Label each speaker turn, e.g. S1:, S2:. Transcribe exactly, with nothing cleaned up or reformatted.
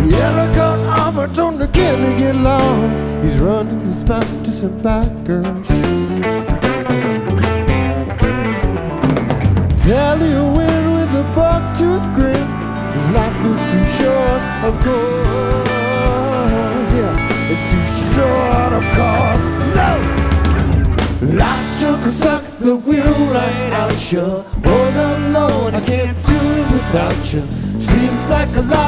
S1: Yellow coat offered on the can't get lost. He's running his mouth to some bikers. Tell you win with a buck-tooth grin. His life is too short, of course. Yeah, it's too short, of course. No! Life's took a suck, the wheel right out, sure. Hold on, Lord, I can't do it without you. Seems like a lot.